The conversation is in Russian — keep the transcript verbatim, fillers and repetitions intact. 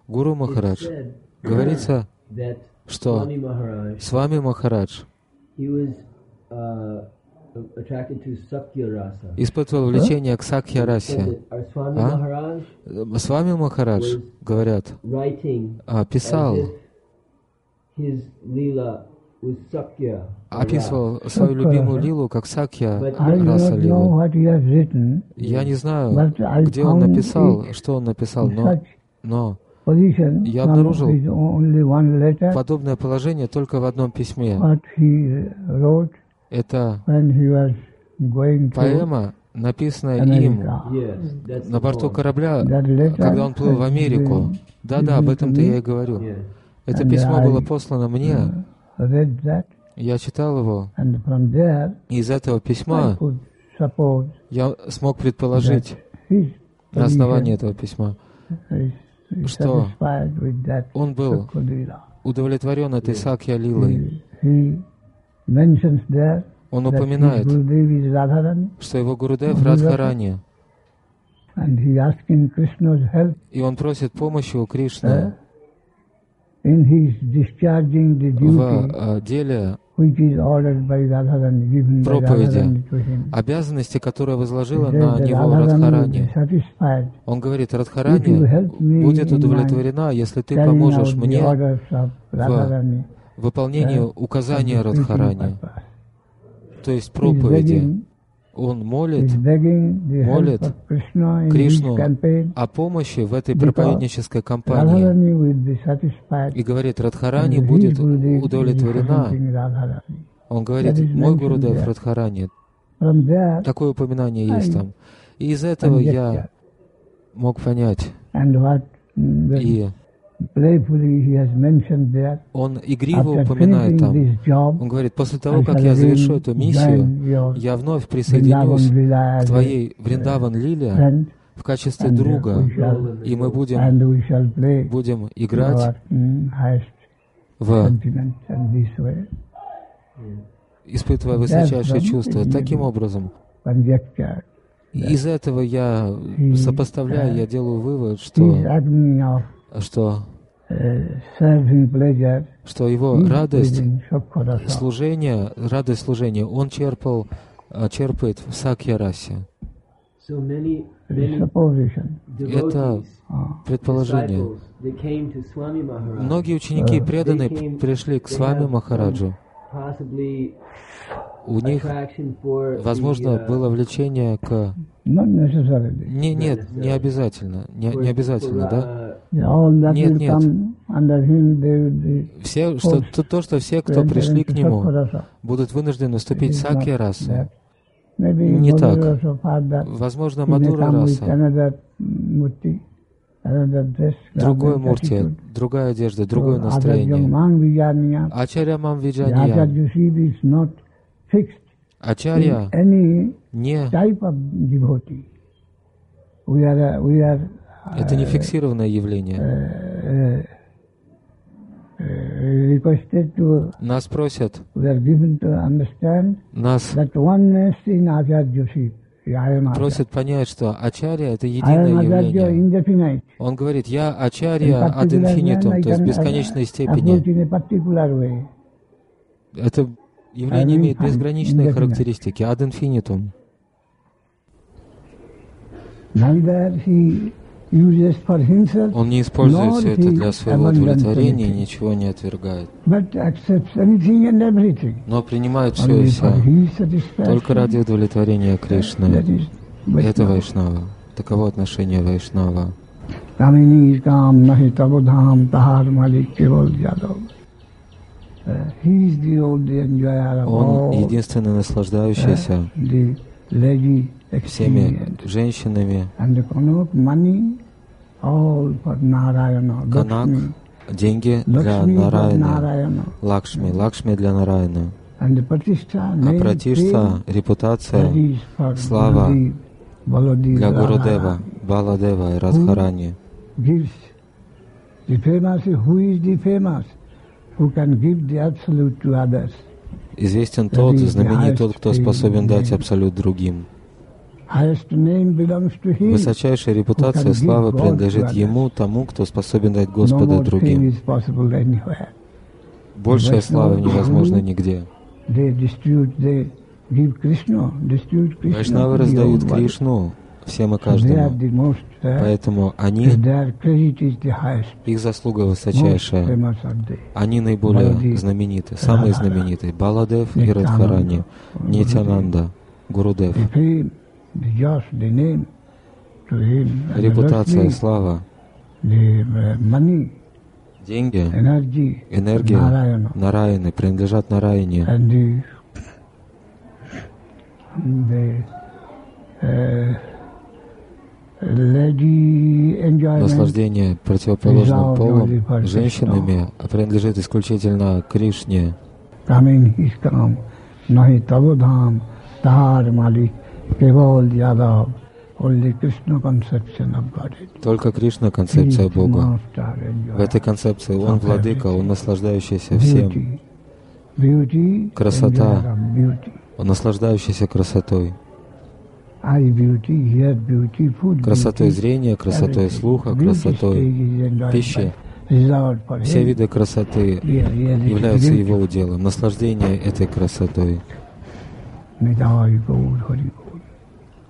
Гуру Махарадж, говорится, что Свами Махарадж испытывал влечение к Сакья-расе. А? Свами Махарадж, говорят, писал, описывал свою любимую лилу как Сакья-раса лилу. Я не знаю, где он написал, что он написал, но, но я обнаружил подобное положение только в одном письме. Это поэма, написанная им на борту корабля, когда он плыл в Америку. Да-да, об этом-то я и говорю. Это письмо было послано мне. Я читал его. И из этого письма я смог предположить на основании этого письма, что он был удовлетворен этой Сакья-лилой. Он упоминает, что его Гурудев Радхарани, и он просит помощи у Кришны в деле проповеди, обязанности, которые возложила на него Радхарани. Он говорит, Радхарани будет удовлетворена, если ты поможешь мне в выполнении указания Радхарани, то есть проповеди. Он молит, молит Кришну о помощи в этой проповеднической кампании. И говорит, Радхарани будет удовлетворена. Он говорит, мой Гурудев Радхарани. Такое упоминание есть там. И из этого я мог понять. И он игриво упоминает там, он говорит, после того, как я завершу эту миссию, я вновь присоединюсь к твоей Вриндаван-лиле в качестве друга, и мы будем, будем играть в, испытывая высочайшие чувства. Таким образом, из этого я сопоставляю, я делаю вывод, что что, что его радость служения, радость служения, он черпал, черпает в Сакья-расе. Это предположение. Многие ученики преданные пришли к Свами Махараджу. У них, возможно, было влечение к... Не, нет, не обязательно. Не, не обязательно, да? Нет, нет. Все, что, то, то, что все, кто пришли к нему, будут вынуждены вступить в Сакья-расу. Не так. Возможно, Мадура-раса. Другой мурти, другая одежда, другое настроение. Ачарья мам виджания. Ачарья не... Это не фиксированное явление. Нас просят, нас просят понять, что Ачарья — это единое явление. Он говорит, я Ачарья ad infinitum, то есть в бесконечной степени. Это явление имеет безграничные характеристики, ad infinitum. Он не использует все это для своего удовлетворения и ничего не отвергает. Но принимает все и вся только ради удовлетворения Кришны. Это Вайшнава. Таково отношение Вайшнава. Он единственный наслаждающийся всеми женщинами. Канак — деньги для Нараяна, Лакшми, Лакшми для Нараяна. А Пратиштха — репутация, слава для Гурудева, Баладева и Радхарани. Известен тот, знаменит тот, кто способен дать абсолют другим. Высочайшая репутация славы принадлежит Ему, тому, кто способен дать Господа другим. Большая слава невозможна нигде. Вайшнавы раздают Кришну всем и каждому. Поэтому они, их заслуга высочайшая. Они наиболее знамениты, самые знаменитые. Баладев и Радхарани, Нитянанда, Гурудев. Репутация, слава, деньги, энергия Нараяны принадлежат Нараяне. Наслаждение противоположным полом, женщинами, принадлежит исключительно Кришне. Только Кришна — концепция Бога. В этой концепции Он владыка, Он наслаждающийся всем. Красота, Он наслаждающийся красотой. Красотой зрения, красотой слуха, красотой пищи. Все виды красоты являются Его уделом. Наслаждение этой красотой.